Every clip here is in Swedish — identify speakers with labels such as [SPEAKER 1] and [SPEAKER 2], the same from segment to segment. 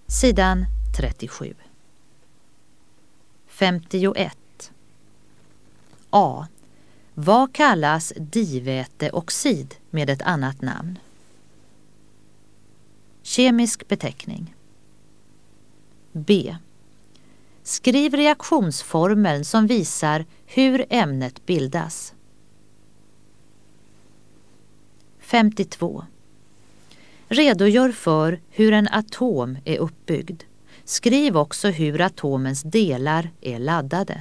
[SPEAKER 1] Sidan 37. 51. A. Vad kallas diväteoxid med ett annat namn? Kemisk beteckning. B. Skriv reaktionsformeln som visar hur ämnet bildas. 52. Redogör för hur en atom är uppbyggd. Skriv också hur atomens delar är laddade.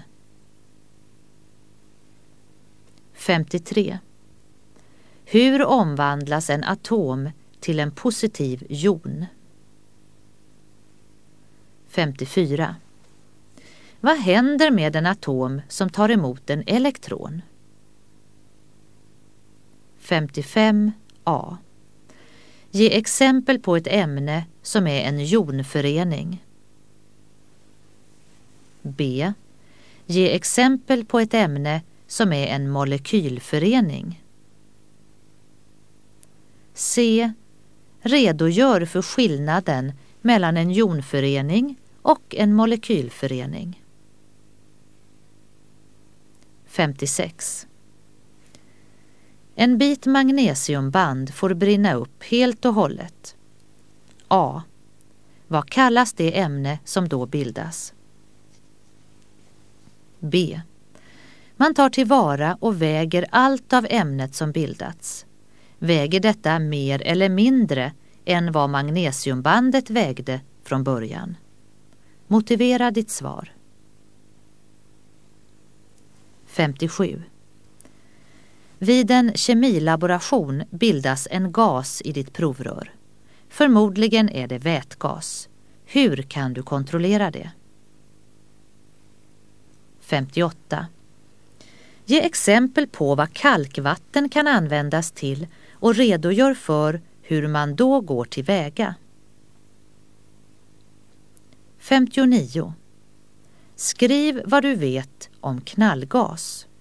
[SPEAKER 1] 53. Hur omvandlas en atom till en positiv jon? 54. Vad händer med en atom som tar emot en elektron? 55a. Ge exempel på ett ämne som är en jonförening. B. Ge exempel på ett ämne som är en molekylförening. C. Redogör för skillnaden mellan en jonförening och en molekylförening. 56. En bit magnesiumband får brinna upp helt och hållet. A. Vad kallas det ämne som då bildas? B. Man tar tillvara och väger allt av ämnet som bildats. Väger detta mer eller mindre än vad magnesiumbandet vägde från början? Motivera ditt svar. 57. Vid en kemilaboration bildas en gas i ditt provrör. Förmodligen är det vätgas. Hur kan du kontrollera det? 58. Ge exempel på vad kalkvatten kan användas till och redogör för hur man då går tillväga. 59. Skriv vad du vet om knallgas.